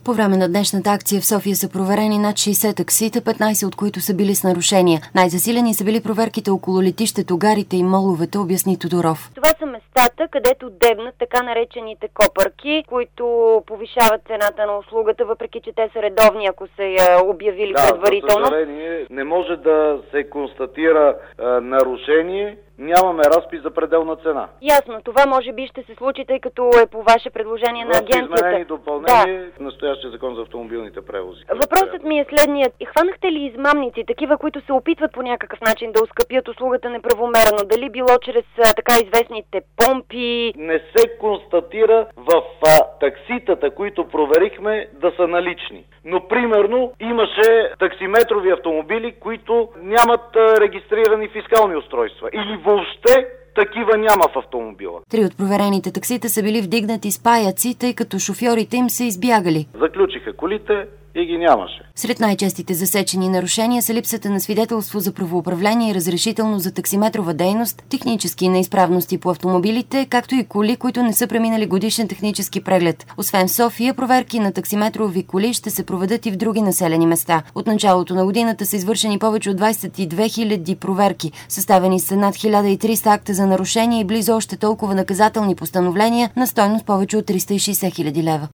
По време на днешната акция в София са проверени над 60 таксита, 15 от които са били с нарушения. Най-засилени са били проверките около летището, гарите и моловете, обясни Тодоров. Това са местата, където дебнат така наречените копърки, които повишават цената на услугата, въпреки че те са редовни, ако са я обявили предварително. За съжаление, не може да се констатира нарушение. Нямаме разпис за пределна цена. Ясно, това може би ще се случи, тъй като е по ваше предложение на агенцията. Изменение и допълнение в настоящия закон за автомобилните превози. Въпросът ми е следният. Хванахте ли измамници, такива, които се опитват по някакъв начин да оскъпят услугата неправомерно? Дали било чрез така известните помпи? Не се констатира в такситата, които проверихме, да са налични. Но, примерно, имаше таксиметрови автомобили, които нямат регистрирани фискални устройства. Или въобще такива няма в автомобила. 3 от проверените таксита са били вдигнати с паяци, тъй като шофьорите им са избягали. Заключиха колите и ги нямаше. Сред най-честите засечени нарушения са липсата на свидетелство за правоуправление и разрешително за таксиметрова дейност, технически неизправности по автомобилите, както и коли, които не са преминали годишен технически преглед. Освен в София, проверки на таксиметрови коли ще се проведат и в други населени места. От началото на годината са извършени повече от 22 000 проверки. Съставени са над 1300 акта за нарушения и близо още толкова наказателни постановления на стойност повече от 360 000 лева.